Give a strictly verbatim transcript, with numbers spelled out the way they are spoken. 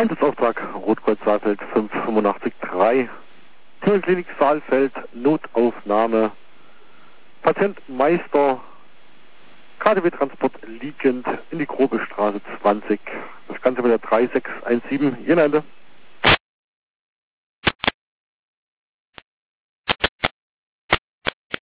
Einsatzautrag Rotkreuz Saalfeld fünf acht fünf drei. Klinik Saalfeld, Notaufnahme. Patient Meister, K D W-Transport liegend in die Grobe Straße zwanzig. Das Ganze mit der drei sechs eins sieben. Ihr Ende.